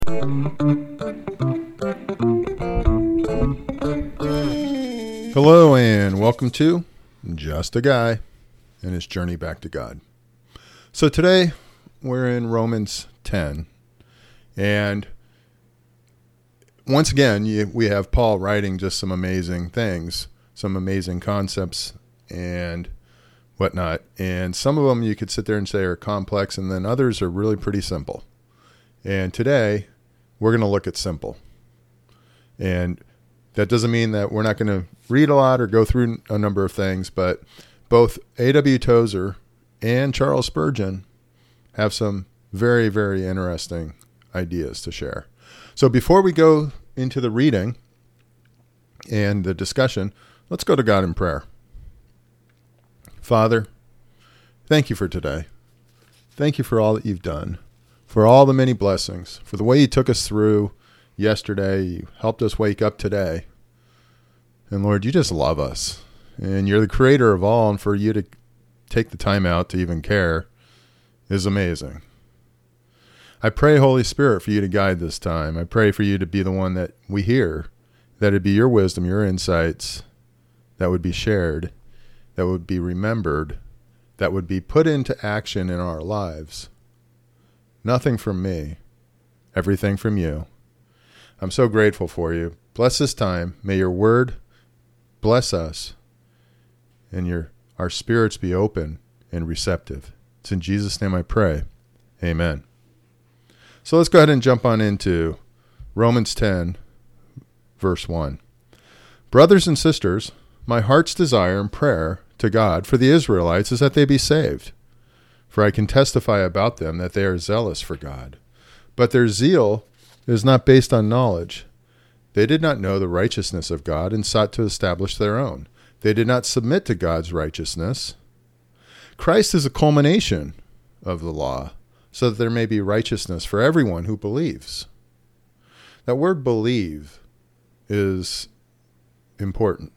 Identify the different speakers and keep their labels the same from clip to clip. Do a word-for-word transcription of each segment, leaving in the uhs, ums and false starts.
Speaker 1: Hello and welcome to Just a Guy and His Journey Back to God. So today we're in Romans ten, and once again you, we have Paul writing just some amazing things, some amazing concepts and whatnot, and some of them you could sit there and say are complex, and then others are really pretty simple. And today we're going to look at simple, and that doesn't mean that we're not going to read a lot or go through a number of things, but both A W Tozer and Charles Spurgeon have some very, very interesting ideas to share. So before we go into the reading and the discussion, let's go to God in prayer. Father, thank you for today. Thank you for all that you've done, for all the many blessings, for the way you took us through yesterday. You helped us wake up today. And Lord, you just love us. And you're the creator of all, and for you to take the time out to even care is amazing. I pray, Holy Spirit, for you to guide this time. I pray for you to be the one that we hear, that it'd be your wisdom, your insights that would be shared, that would be remembered, that would be put into action in our lives. Nothing from me, everything from you. I'm so grateful for you. Bless this time. May your word bless us, and your our spirits be open and receptive. It's in Jesus' name I pray. Amen. So let's go ahead and jump on into Romans ten, verse one. Brothers and sisters, my heart's desire and prayer to God for the Israelites is that they be saved. For I can testify about them that they are zealous for God. But their zeal is not based on knowledge. They did not know the righteousness of God and sought to establish their own. They did not submit to God's righteousness. Christ is a culmination of the law, so that there may be righteousness for everyone who believes. That word believe is important.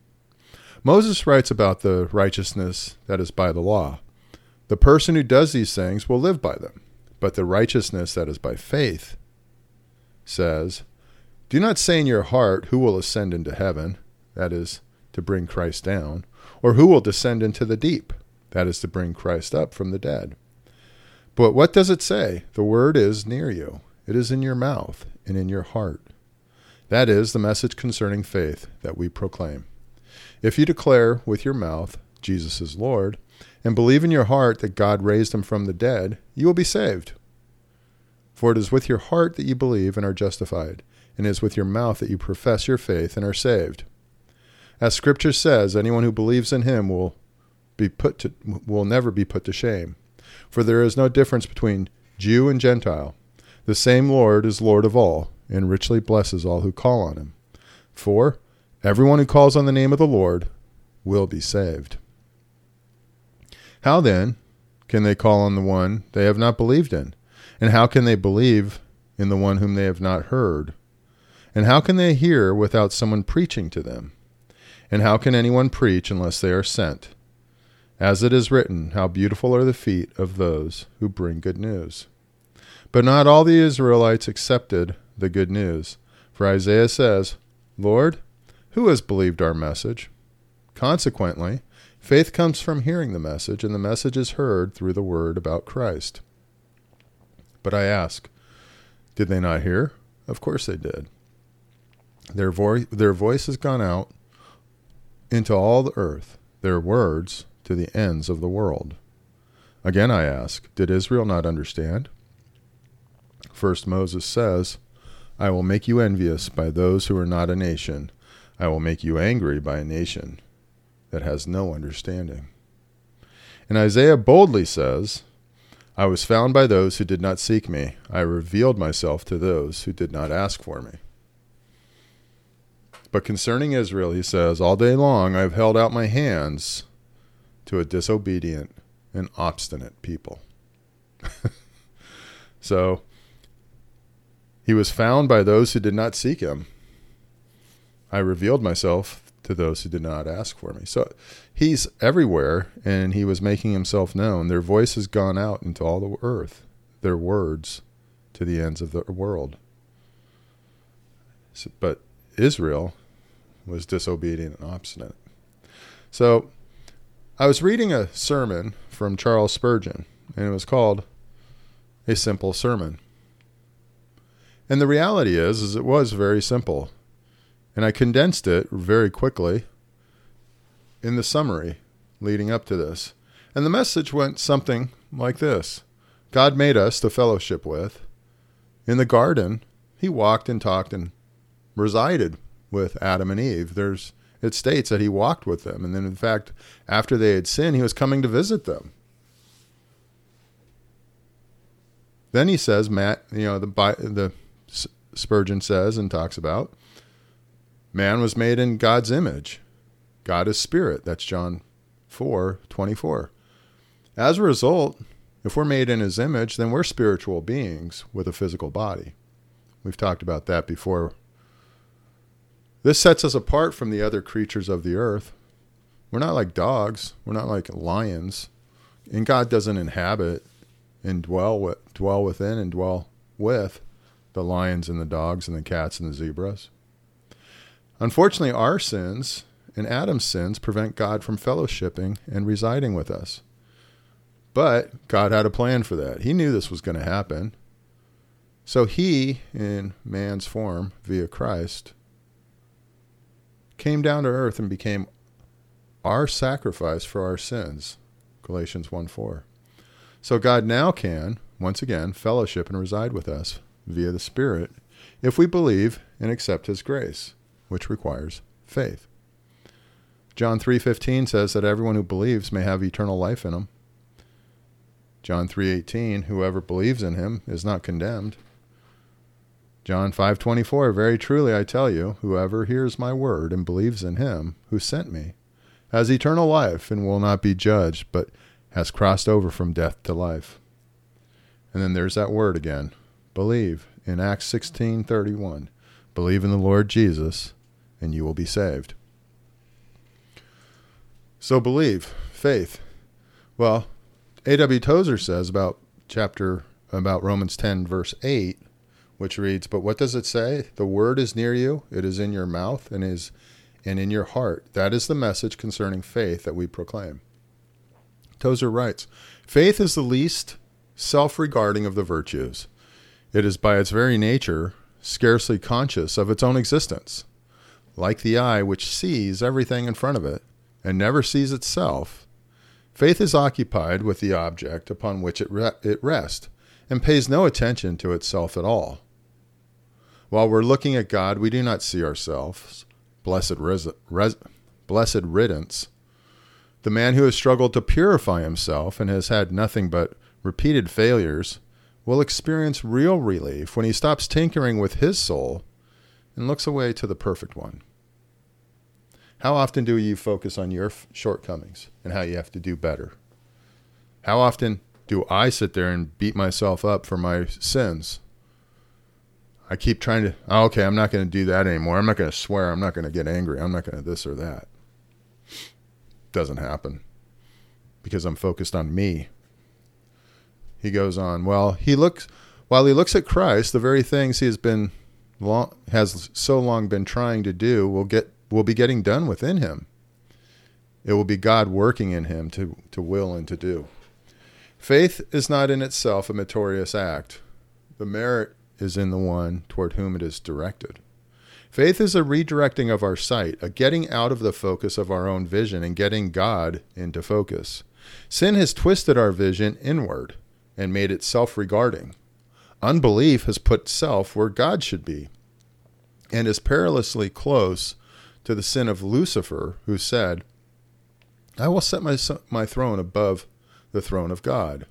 Speaker 1: Moses writes about the righteousness that is by the law. The person who does these things will live by them, but the righteousness that is by faith says, do not say in your heart, who will ascend into heaven, that is, to bring Christ down, or who will descend into the deep, that is, to bring Christ up from the dead. But what does it say? The word is near you. It is in your mouth and in your heart. That is the message concerning faith that we proclaim. If you declare with your mouth, Jesus is Lord, and believe in your heart that God raised him from the dead, you will be saved. For it is with your heart that you believe and are justified, and it is with your mouth that you profess your faith and are saved. As Scripture says, anyone who believes in him will be put to, will never be put to shame. For there is no difference between Jew and Gentile. The same Lord is Lord of all, and richly blesses all who call on him. For everyone who calls on the name of the Lord will be saved. How then can they call on the one they have not believed in? And how can they believe in the one whom they have not heard? And how can they hear without someone preaching to them? And how can anyone preach unless they are sent? As it is written, how beautiful are the feet of those who bring good news. But not all the Israelites accepted the good news. For Isaiah says, Lord, who has believed our message? Consequently, faith comes from hearing the message, and the message is heard through the word about Christ. But I ask, did they not hear? Of course they did. Their, vo- their voice has gone out into all the earth, their words to the ends of the world. Again I ask, did Israel not understand? First Moses says, I will make you envious by those who are not a nation. I will make you angry by a nation that has no understanding. And Isaiah boldly says, I was found by those who did not seek me. I revealed myself to those who did not ask for me. But concerning Israel, he says, all day long I have held out my hands to a disobedient and obstinate people. So he was found by those who did not seek him. I revealed myself to those who did not ask for me. So he's everywhere, and he was making himself known. Their voice has gone out into all the earth, their words to the ends of the world. So, but Israel was disobedient and obstinate. So I was reading a sermon from Charles Spurgeon, and it was called A Simple Sermon. And the reality is, is it was very simple. And I condensed it very quickly in the summary leading up to this. And the message went something like this. God made us to fellowship with. In the garden, he walked and talked and resided with Adam and Eve. There's, it states that he walked with them. And then, in fact, after they had sinned, he was coming to visit them. Then he says, Matt, you know, the, the Spurgeon says and talks about, man was made in God's image. God is spirit. That's John four twenty-four. As a result, if we're made in his image, then we're spiritual beings with a physical body. We've talked about that before. This sets us apart from the other creatures of the earth. We're not like dogs. We're not like lions. And God doesn't inhabit and dwell with, dwell within and dwell with the lions and the dogs and the cats and the zebras. Unfortunately, our sins and Adam's sins prevent God from fellowshipping and residing with us. But God had a plan for that. He knew this was going to happen. So he, in man's form via Christ, came down to earth and became our sacrifice for our sins. Galatians one four. So God now can, once again, fellowship and reside with us via the Spirit if we believe and accept his grace, which requires faith. John three fifteen says that everyone who believes may have eternal life in him. John three eighteen, whoever believes in him is not condemned. John five twenty-four, very truly I tell you, whoever hears my word and believes in him who sent me has eternal life and will not be judged, but has crossed over from death to life. And then there's that word again, believe, in Acts sixteen thirty-one. Believe in the Lord Jesus and you will be saved. So believe, faith. Well, A W Tozer says about chapter, about Romans ten, verse eight, which reads, but what does it say? The word is near you, it is in your mouth and is and in your heart. That is the message concerning faith that we proclaim. Tozer writes, faith is the least self-regarding of the virtues. It is by its very nature scarcely conscious of its own existence. Like the eye which sees everything in front of it and never sees itself, faith is occupied with the object upon which it, re- it rests and pays no attention to itself at all. While we're looking at God, we do not see ourselves. Blessed, res- res- blessed riddance. The man who has struggled to purify himself and has had nothing but repeated failures will experience real relief when he stops tinkering with his soul and looks away to the perfect one. How often do you focus on your shortcomings and how you have to do better? How often do I sit there and beat myself up for my sins? I keep trying to, oh, okay, I'm not going to do that anymore. I'm not going to swear. I'm not going to get angry. I'm not going to this or that. Doesn't happen because I'm focused on me. He goes on, well, he looks, while he looks at Christ, the very things he has been long, has so long been trying to do will get, will be getting done within him. It will be God working in him to, to will and to do. Faith is not in itself a meritorious act. The merit is in the one toward whom it is directed. Faith is a redirecting of our sight, a getting out of the focus of our own vision and getting God into focus. Sin has twisted our vision inward and made it self-regarding. Unbelief has put self where God should be and is perilously close to the sin of Lucifer, who said, I will set my, my throne above the throne of God.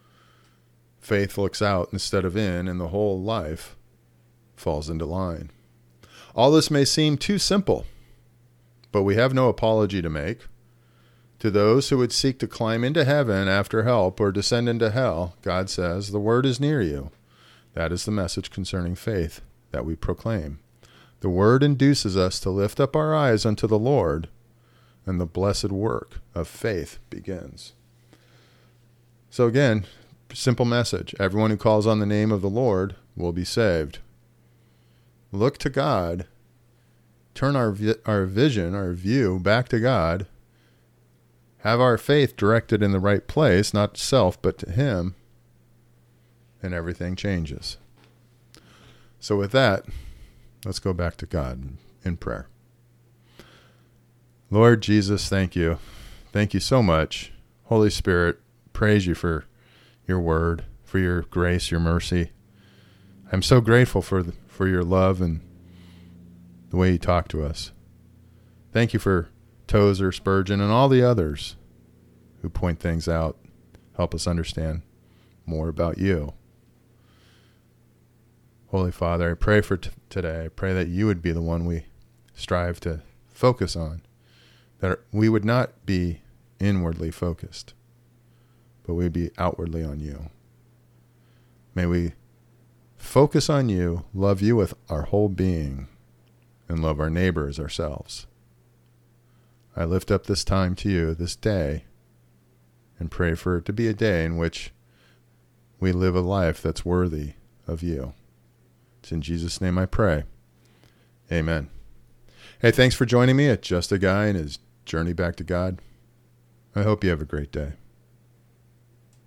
Speaker 1: Faith looks out instead of in, and the whole life falls into line. All this may seem too simple, but we have no apology to make. To those who would seek to climb into heaven after help or descend into hell, God says, the word is near you. That is the message concerning faith that we proclaim. The word induces us to lift up our eyes unto the Lord, and the blessed work of faith begins. So again, simple message. Everyone who calls on the name of the Lord will be saved. Look to God. Turn our vi- our vision, our view back to God. Have our faith directed in the right place, not to self, but to Him. And everything changes. So with that, let's go back to God in prayer. Lord Jesus, thank you. Thank you so much. Holy Spirit, praise you for your word, for your grace, your mercy. I'm so grateful for the, for your love and the way you talk to us. Thank you for Tozer, Spurgeon, and all the others who point things out, help us understand more about you. Holy Father, I pray for t- today. I pray that you would be the one we strive to focus on, that we would not be inwardly focused, but we'd be outwardly on you. May we focus on you, love you with our whole being, and love our neighbor as ourselves. I lift up this time to you, this day, and pray for it to be a day in which we live a life that's worthy of you. It's in Jesus' name I pray. Amen. Hey, thanks for joining me at Just a Guy and His Journey Back to God. I hope you have a great day.